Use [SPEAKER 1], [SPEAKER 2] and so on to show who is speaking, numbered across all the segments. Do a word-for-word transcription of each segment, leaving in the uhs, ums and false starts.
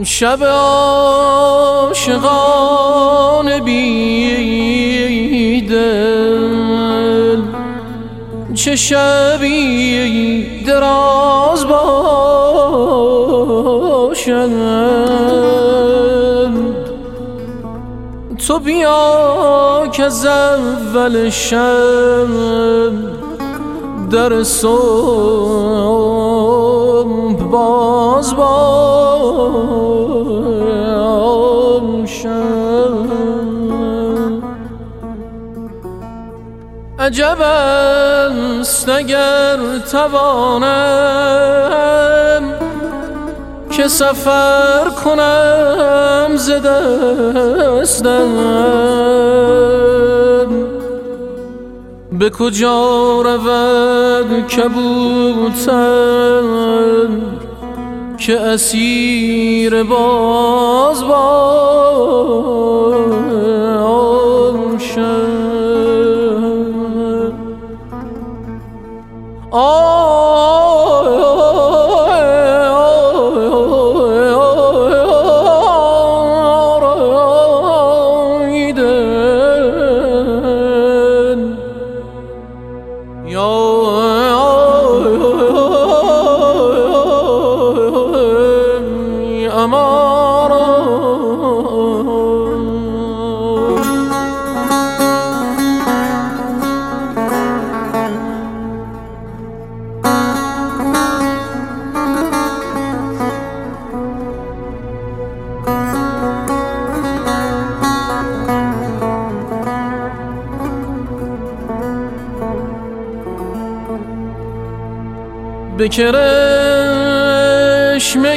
[SPEAKER 1] شب عاشقان بیدل، چه شبی دراز باشد. تو بیا که از اول شب در صبح باز باشد. عجب است اگر توانم که سفر کنم ز دستم. به کجا رود کبوتر که اسیر باز باشد. به کرشمه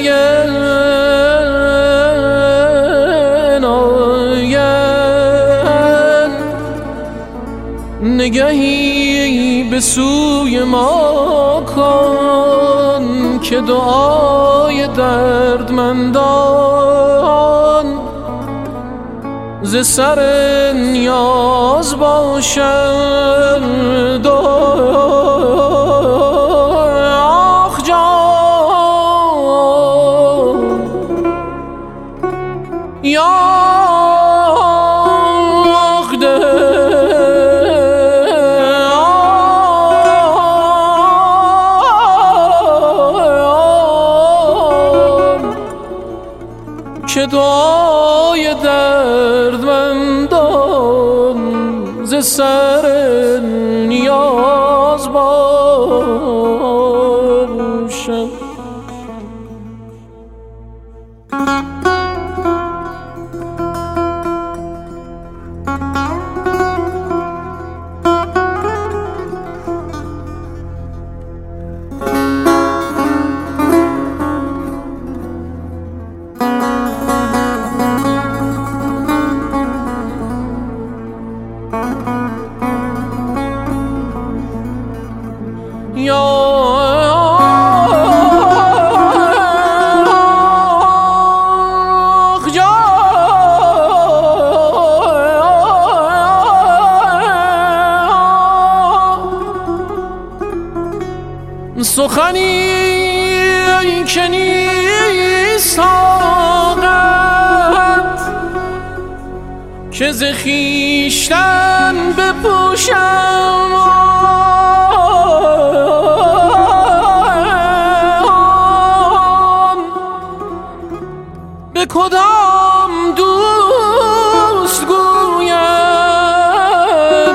[SPEAKER 1] ناین نگهی به سوی ما کن که دعای دردمندان ز سر نیاز باشد. که دعای دردمندان ز سر نیاز باشد. سخنی که نیست طاقت که ز خویشتن بپوشم. به کدام دوست گویم،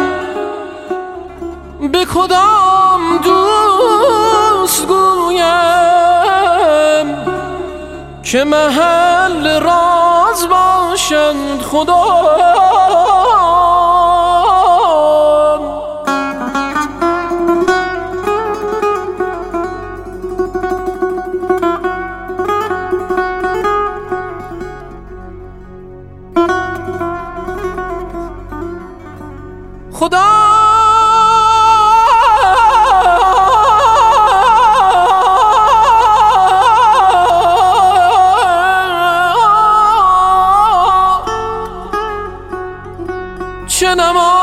[SPEAKER 1] به کدام دوست گویم که محل راز باشند خدا. خدا چه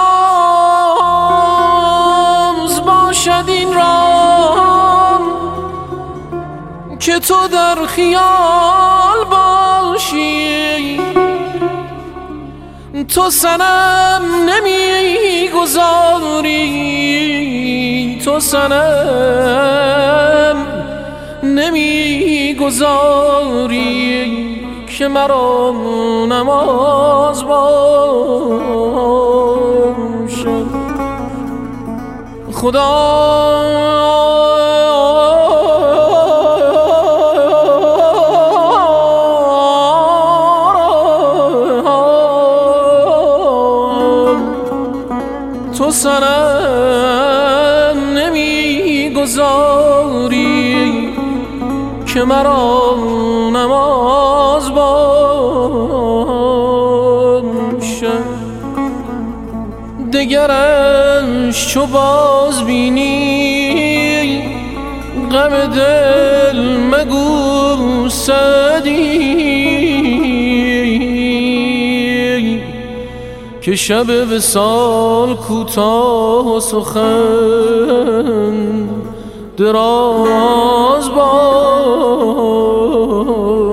[SPEAKER 1] نماز باشد این رام که تو در خیال باش باشی، تو سنم نمیگذاری، تو سنم نمیگذاری که مرا نماز باشد. خدا تو سنم نمیگذاری که مرا نماز باشد. دگرش چو باز بینی غم دل مگو سعدی، که شب وصال کوتاه و سخن دراز باد.